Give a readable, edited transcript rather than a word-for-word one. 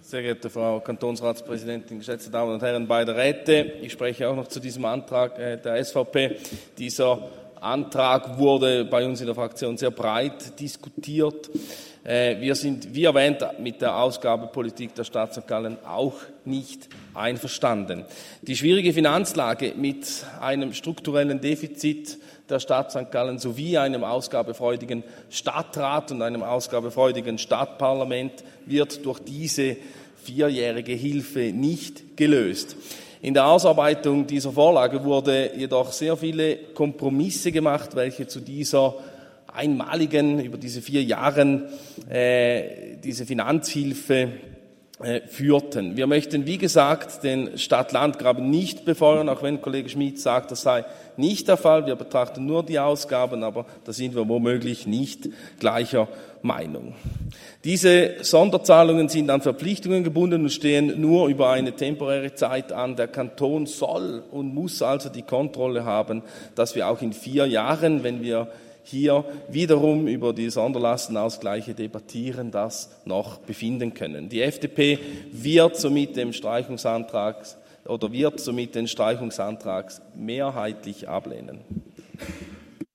Sehr geehrte Frau Kantonsratspräsidentin, geschätzte Damen und Herren beider Räte, ich spreche auch noch zu diesem Antrag der SVP. Dieser Antrag wurde bei uns in der Fraktion sehr breit diskutiert. Wir sind, wie erwähnt, mit der Ausgabenpolitik der Stadt St. Gallen auch nicht einverstanden. Die schwierige Finanzlage mit einem strukturellen Defizit der Stadt St. Gallen sowie einem ausgabefreudigen Stadtrat und einem ausgabefreudigen Stadtparlament wird durch diese 4-jährige Hilfe nicht gelöst. In der Ausarbeitung dieser Vorlage wurde jedoch sehr viele Kompromisse gemacht, welche zu dieser einmaligen, über diese 4 Jahren, diese Finanzhilfe führten. Wir möchten, wie gesagt, den Stadt-Land-Graben nicht befeuern, auch wenn Kollege Schmid sagt, das sei nicht der Fall. Wir betrachten nur die Ausgaben, aber da sind wir womöglich nicht gleicher Meinung. Diese Sonderzahlungen sind an Verpflichtungen gebunden und stehen nur über eine temporäre Zeit an. Der Kanton soll und muss also die Kontrolle haben, dass wir auch in 4 Jahren, wenn wir hier wiederum über die Sonderlastenausgleiche debattieren, das noch befinden können. Die FDP wird somit den Streichungsantrag mehrheitlich ablehnen.